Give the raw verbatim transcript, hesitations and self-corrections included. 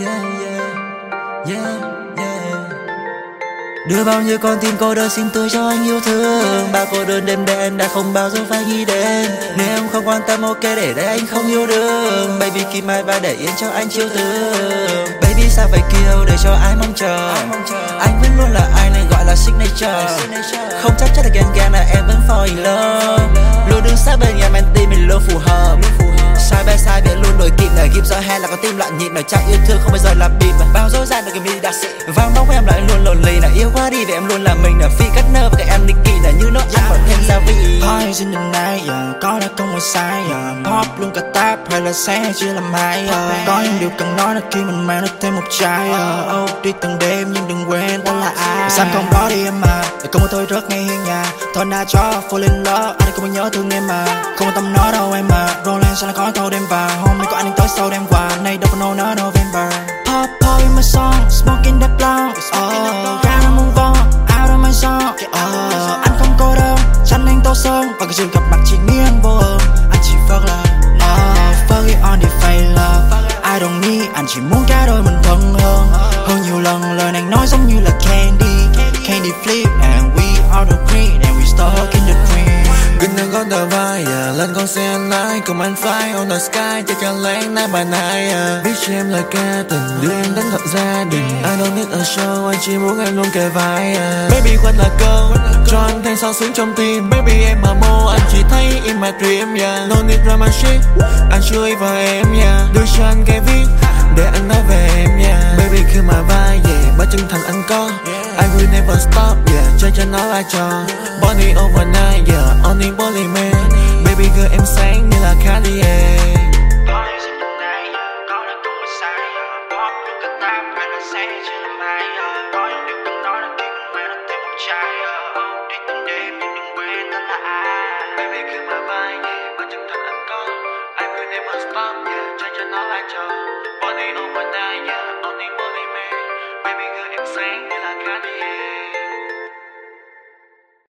yeah, yeah, yeah, yeah. Đưa bao nhiêu con tim cô đơn xin tôi cho anh yêu thương. Bao cô đơn đêm đen đã không bao giờ phải nghĩ đến. Nếu em không quan tâm ok để đây anh không yêu đương. Baby keep my vibe để yên cho anh chiêu thương. Baby sao phải kêu để cho ai mong chờ. Anh vẫn luôn là ai này gọi là signature. Không chắc chắn là ghen ghen là em vẫn fall in love. Luôn đứng sát bên em anh tim mình luôn phù hợp. Side by side biết luôn đổi kịp để ghim gió hay là có tim loạn nhịp. Nói chắc yêu thương không bao giờ là bịp. Bao dối gian được cái mi đã xị. Vang bóng em lại luôn lonely là yêu quá đi vì em luôn là mình là phi cắt nơ và cái em Nicky là như nó ăn còn thêm gia vị. Boys in the night, yeah, có đã không có sai, yeah. Pop luôn cả tap hay là xe chia làm hai, yeah. Có những điều cần nói là khi mình mang nó thêm một chai, yeah. Oh, đi từng đêm nhưng đừng quên ta là ai. Sao không đó đi em mà, để không có tôi rất ngay hiên nhà. Thôi na cho fall in love, ai cũng nhớ thương em mà. Không quan tâm nó đâu em mà, Roland sao là có thâu đêm vào. Hôm nay có anh tới sau đêm quà, nay đâu có no nó November. Pop pop in my song, smoking that blunt, oh, ra muốn vong, out of my zone, oh, anh không cô đơn, chắn anh tô sơn. Và cái sự gặp mặt chỉ nghiêng vô ơn, anh chỉ phớt lờ, oh, fuck it on the fail love. I don't need, anh chỉ muốn cả đôi mình thân hơn. Hơn nhiều lần lời anh nói giống như là candy, candy flip and we all agree and we stuck in the dream. Gần đang có tờ vai, yeah. Lên con xe anh lái cùng anh fly on the sky cho cho lén night by night, yeah. Biết cho em lời ca tình đưa em đến thật gia đình. I don't need a show, anh chỉ muốn em luôn kề vai, yeah. Baby quên là câu cho anh thêm sao xuyến trong tim. Baby em mà mô anh chỉ thấy in my dream, yeah. No need drama shit, anh chưa ý vào em, yeah. Đưa cho anh cái viết để anh nói về em, yeah. Baby khi mà vai, yeah. Ba chân thành anh có I will never stop, yeah. Chơi cho nó ai cho body overnight, yeah. Only body man. Baby girl em sáng như là Cartier. Boys in the night, yeah, có đã không có sai, yeah. Pop luôn cả tap hay là xe chia làm hai, yeah. Có những điều cần nói là khi mình mang nó thêm một chai, yeah. Oh, đi từng đêm nhưng đừng quên ta là ai. Baby cứ mà vai, yeah. Ba chân thành anh có I will never stop, yeah. Chơi cho nó ai cho